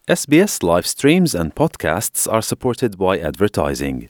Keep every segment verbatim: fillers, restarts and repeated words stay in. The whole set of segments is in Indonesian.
S B S live streams and podcasts are supported by advertising.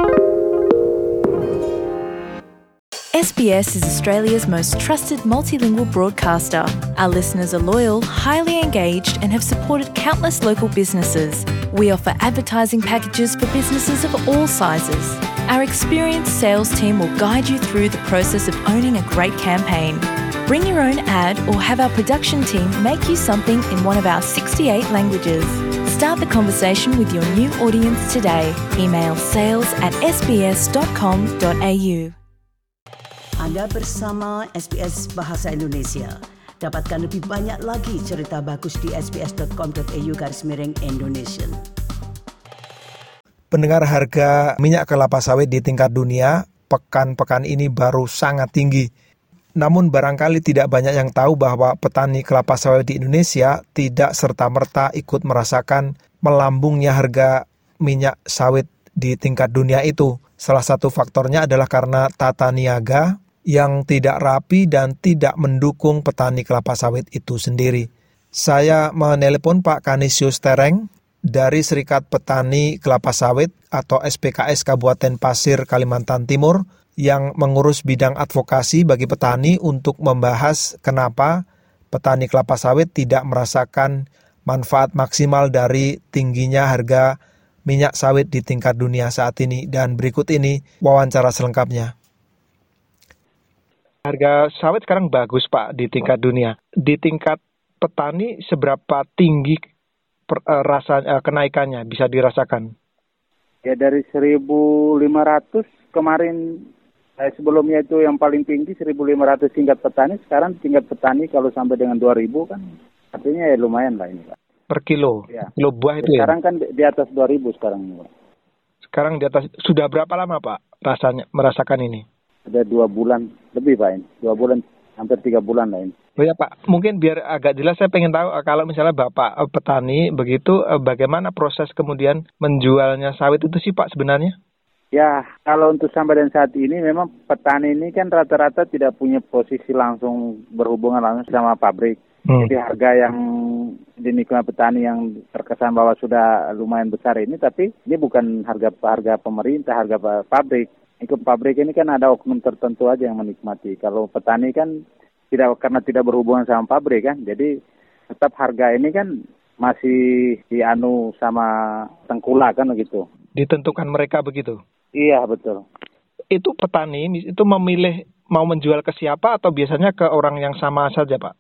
S B S is Australia's most trusted multilingual broadcaster. Our listeners are loyal, highly engaged, and have supported countless local businesses. We offer advertising packages for businesses of all sizes. Our experienced sales team will guide you through the process of owning a great campaign. Bring your own ad or have our production team make you something in one of our sixty-eight languages. Start the conversation with your new audience today. Email sales at s b s dot com dot a u. Anda bersama S B S Bahasa Indonesia. Dapatkan lebih banyak lagi cerita bagus di s b s dot com dot a u garis miring Indonesia. Pendengar, harga minyak kelapa sawit di tingkat dunia pekan-pekan ini baru sangat tinggi. Namun barangkali tidak banyak yang tahu bahwa petani kelapa sawit di Indonesia tidak serta-merta ikut merasakan melambungnya harga minyak sawit di tingkat dunia itu. Salah satu faktornya adalah karena tata niaga yang tidak rapi dan tidak mendukung petani kelapa sawit itu sendiri. Saya menelepon Pak Kanisius Tereng dari Serikat Petani Kelapa Sawit atau S P K S Kabupaten Pasir, Kalimantan Timur, yang mengurus bidang advokasi bagi petani untuk membahas kenapa petani kelapa sawit tidak merasakan manfaat maksimal dari tingginya harga minyak sawit di tingkat dunia saat ini. Dan berikut ini wawancara selengkapnya. Harga sawit sekarang bagus, Pak, di tingkat dunia. Di tingkat petani seberapa tinggi per, uh, rasa uh, kenaikannya bisa dirasakan? Ya dari seribu lima ratus kemarin. Eh, sebelumnya itu yang paling tinggi seribu lima ratus tingkat petani, sekarang tingkat petani kalau sampai dengan dua ribu kan artinya ya lumayan lah ini Pak. Per kilo? Ya. Kilo buah itu sekarang ya? Sekarang kan di atas dua ribu sekarang ini Pak. Sekarang di atas, sudah berapa lama Pak rasanya merasakan ini? Ada dua bulan lebih Pak ini, dua bulan, hampir tiga bulan lah ini. Oh ya Pak, mungkin biar agak jelas saya pengen tahu kalau misalnya Bapak petani begitu, bagaimana proses kemudian menjualnya sawit itu sih Pak sebenarnya? Ya, kalau untuk sampai dan saat ini memang petani ini kan rata-rata tidak punya posisi langsung berhubungan langsung sama pabrik. Hmm. Jadi harga yang dinikmati petani yang terkesan bahwa sudah lumayan besar ini, tapi ini bukan harga harga pemerintah, harga pabrik. Ikut pabrik ini kan ada oknum tertentu aja yang menikmati. Kalau petani kan tidak, karena tidak berhubungan sama pabrik kan, jadi tetap harga ini kan masih dianu sama tengkulak kan begitu. Ditentukan mereka begitu? Iya, betul. Itu petani itu memilih mau menjual ke siapa atau biasanya ke orang yang sama saja, Pak?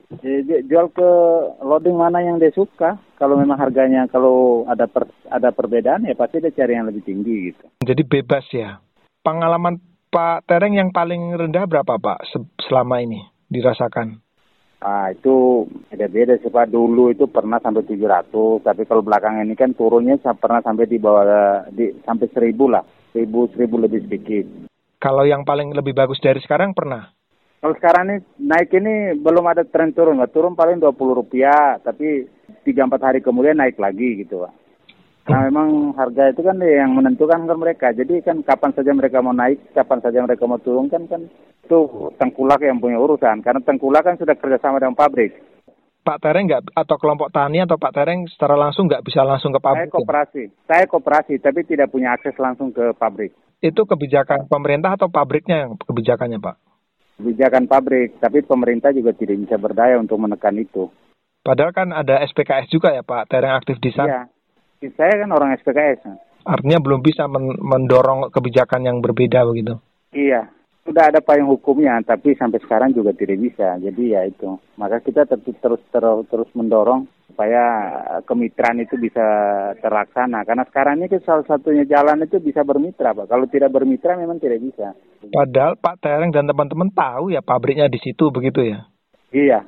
Jadi, jual ke loading mana yang dia suka. Kalau memang harganya, kalau ada per, ada perbedaan ya pasti dia cari yang lebih tinggi gitu. Jadi bebas ya. Pengalaman Pak Tereng yang paling rendah berapa, Pak, selama ini dirasakan? Ah, itu beda-beda sih Pak. Dulu itu pernah sampai tujuh ratus, tapi kalau belakangan ini kan turunnya pernah sampai di bawah di sampai seribu lah. Seribu, seribu lebih sedikit. Kalau yang paling lebih bagus dari sekarang pernah? Kalau sekarang ini naik ini belum ada tren turun. Nggak turun paling dua puluh rupiah, tapi tiga sampai empat hari kemudian naik lagi gitu Pak. Nah memang harga itu kan yang menentukan kan mereka. Jadi kan kapan saja mereka mau naik, kapan saja mereka mau turun kan kan itu tengkulak yang punya urusan. Karena tengkulak kan sudah kerjasama dengan pabrik. Pak Tereng nggak, atau kelompok tani atau Pak Tereng secara langsung nggak bisa langsung ke pabrik? Saya koperasi, ya? Saya koperasi tapi tidak punya akses langsung ke pabrik. Itu kebijakan pemerintah atau pabriknya yang kebijakannya Pak? Kebijakan pabrik, tapi pemerintah juga tidak bisa berdaya untuk menekan itu. Padahal kan ada S P K S juga ya Pak Tereng aktif di sana? Iya. Saya kan orang S P K S. Artinya belum bisa men- mendorong kebijakan yang berbeda begitu? Iya, sudah ada payung hukumnya, tapi sampai sekarang juga tidak bisa. Jadi ya itu, maka kita terus terus terus, terus mendorong supaya kemitraan itu bisa terlaksana. Karena sekarang ini salah satunya jalan itu bisa bermitra, Pak. Kalau tidak bermitra memang tidak bisa. Padahal Pak Tereng dan teman-teman tahu ya pabriknya di situ begitu ya? Iya.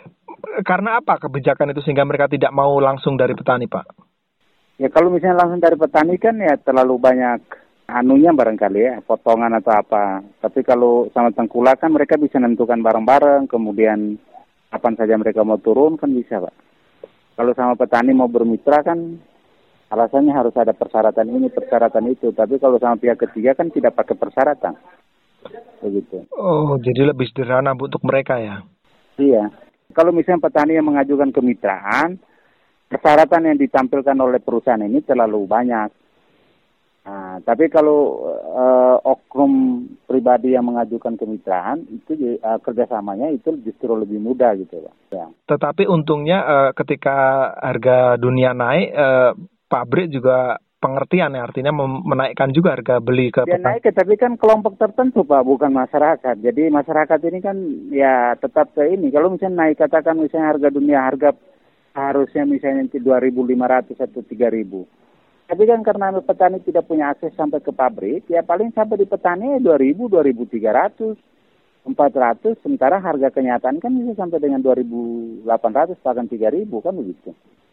Karena apa kebijakan itu sehingga mereka tidak mau langsung dari petani, Pak? Ya kalau misalnya langsung dari petani kan ya terlalu banyak anunya barangkali ya, potongan atau apa. Tapi kalau sama tengkulak kan mereka bisa menentukan bareng-bareng, kemudian kapan saja mereka mau turun kan bisa Pak. Kalau sama petani mau bermitra kan alasannya harus ada persyaratan ini, persyaratan itu. Tapi kalau sama pihak ketiga kan tidak pakai persyaratan. Begitu. Oh, jadi lebih sederhana untuk mereka ya? Iya. Kalau misalnya petani yang mengajukan kemitraan, persyaratan yang ditampilkan oleh perusahaan ini terlalu banyak. Nah, tapi kalau uh, oknum pribadi yang mengajukan kemitraan itu uh, kerjasamanya itu justru lebih mudah gitu, Pak. Ya. Tetapi untungnya uh, ketika harga dunia naik, uh, pabrik juga pengertian ya, artinya menaikkan juga harga beli ke petani. Ya naik, tapi kan kelompok tertentu, Pak, bukan masyarakat. Jadi masyarakat ini kan ya tetap ke ini. Kalau misalnya naik, katakan misalnya harga dunia, harga harusnya misalnya dua ribu lima ratus atau tiga ribu. Tapi kan karena petani tidak punya akses sampai ke pabrik, ya paling sampai di petani dua ribu, dua ribu tiga ratus, empat ratus, sementara harga kenyataan kan bisa sampai dengan dua ribu delapan ratus, bahkan tiga ribu, kan begitu.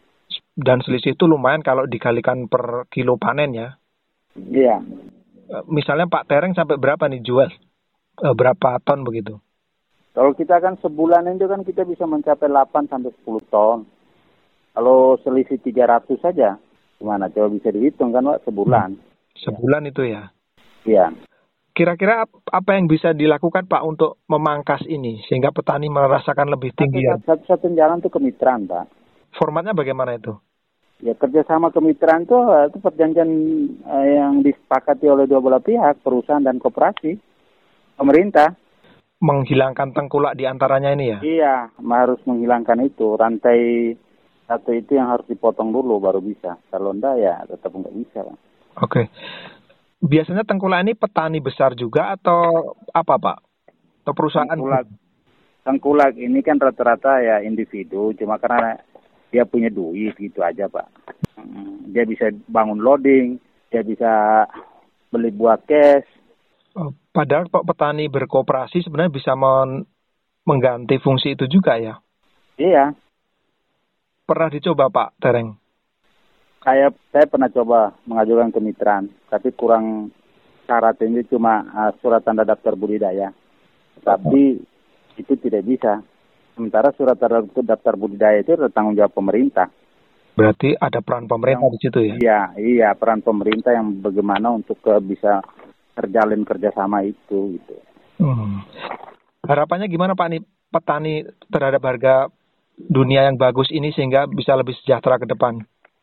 Dan selisih itu lumayan kalau dikalikan per kilo panen ya. Iya. Misalnya Pak Tereng sampai berapa nih jual? Berapa ton begitu? Kalau kita kan sebulan itu kan kita bisa mencapai delapan sampai sepuluh ton. Kalau selisih tiga ratus saja. Gimana? Coba bisa dihitung kan, Pak, sebulan. Sebulan ya. Itu ya? Iya. Kira-kira apa yang bisa dilakukan, Pak, untuk memangkas ini, sehingga petani merasakan lebih tinggi? Ya? Satu-satu jalan itu kemitraan, Pak. Formatnya bagaimana itu? Ya, kerjasama kemitraan itu, itu perjanjian eh, yang disepakati oleh dua belah pihak, perusahaan dan koperasi, pemerintah. Menghilangkan tengkulak di antaranya ini ya? Iya, harus menghilangkan itu. Rantai satu itu yang harus dipotong dulu baru bisa. Kalau enggak ya tetap enggak bisa, Pak. Oke. Biasanya tengkulak ini petani besar juga atau apa, Pak? Atau perusahaan? Tengkulak, tengkulak ini kan rata-rata ya individu, cuma karena dia punya duit gitu aja, Pak. Dia bisa bangun loading, dia bisa beli buah cash. Padahal Pak, petani berkooperasi sebenarnya bisa men- mengganti fungsi itu juga ya? Iya. Pernah dicoba, Pak Tereng? Saya saya pernah coba mengajukan kemitraan, tapi kurang syarat ini cuma uh, surat tanda daftar budidaya. Tapi oh. itu tidak bisa. Sementara surat tanda daftar budidaya itu tanggung jawab pemerintah. Berarti ada peran pemerintah yang, di situ ya? Iya, iya peran pemerintah yang bagaimana untuk uh, bisa terjalin kerjasama itu. Gitu. Hmm. Harapannya gimana, Pak, nih petani terhadap harga dunia yang bagus ini sehingga bisa lebih sejahtera ke depan?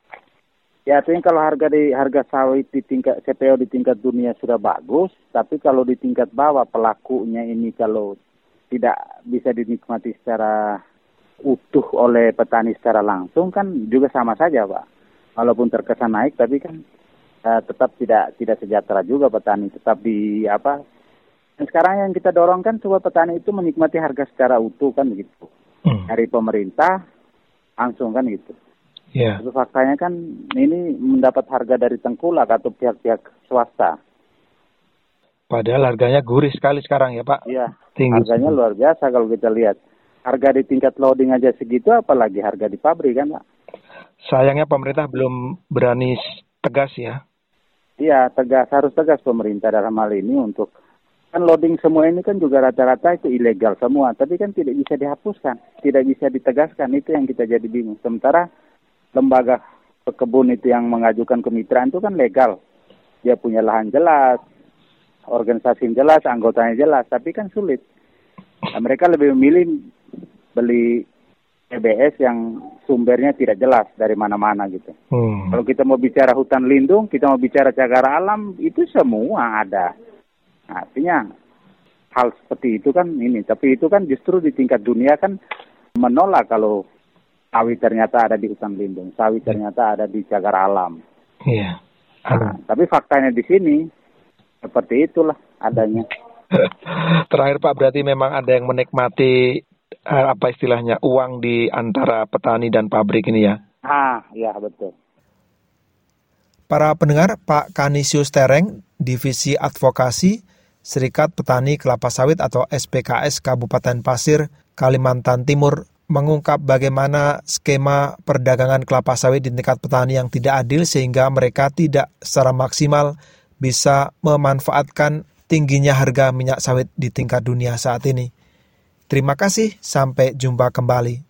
Ya, artinya kalau harga di harga sawit di tingkat C P O di tingkat dunia sudah bagus, tapi kalau di tingkat bawah pelakunya ini kalau tidak bisa dinikmati secara utuh oleh petani secara langsung kan juga sama saja, Pak. Walaupun terkesan naik, tapi kan uh, tetap tidak tidak sejahtera juga petani, tetap di apa? Dan sekarang yang kita dorong kan supaya petani itu menikmati harga secara utuh kan begitu. Hmm. Dari pemerintah langsung kan gitu. Yeah. Tapi faktanya kan ini mendapat harga dari tengkulak atau pihak-pihak swasta. Padahal harganya gurih sekali sekarang ya, Pak. Iya. Tinggi. Harganya luar biasa kalau kita lihat. Harga di tingkat loading aja segitu, apalagi harga di pabrik kan, Pak. Sayangnya pemerintah belum berani tegas ya. Iya, tegas, harus tegas pemerintah dalam hal ini untuk kan loading semua ini kan juga rata-rata itu ilegal semua, tapi kan tidak bisa dihapuskan, tidak bisa ditegaskan, itu yang kita jadi bingung. Sementara lembaga pekebun itu yang mengajukan kemitraan itu kan legal, dia punya lahan jelas, organisasi jelas, anggotanya jelas, tapi kan sulit. Nah, mereka lebih memilih beli P B S yang sumbernya tidak jelas dari mana-mana gitu. Hmm. Kalau kita mau bicara hutan lindung, kita mau bicara cagar alam, itu semua ada. Artinya hal seperti itu kan ini, tapi itu kan justru di tingkat dunia kan menolak kalau sawit ternyata ada di hutan lindung, sawit ternyata ada di cagar alam. Iya. Nah, tapi faktanya di sini seperti itulah adanya. Terakhir Pak, berarti memang ada yang menikmati uh, apa istilahnya uang di antara petani dan pabrik ini ya? Ah, ya betul. Para pendengar, Pak Kanisius Tereng, Divisi Advokasi Serikat Petani Kelapa Sawit atau S P K S Kabupaten Pasir, Kalimantan Timur, mengungkap bagaimana skema perdagangan kelapa sawit di tingkat petani yang tidak adil sehingga mereka tidak secara maksimal bisa memanfaatkan tingginya harga minyak sawit di tingkat dunia saat ini. Terima kasih, sampai jumpa kembali.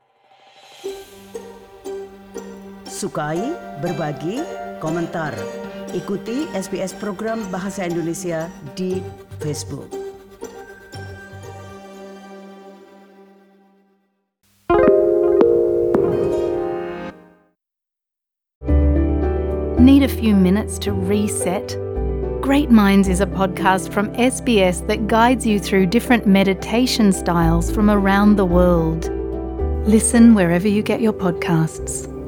Sukai, berbagi, komentar. Ikuti S B S program Bahasa Indonesia di Facebook. Need a few minutes to reset? Great Minds is a podcast from S B S that guides you through different meditation styles from around the world. Listen wherever you get your podcasts.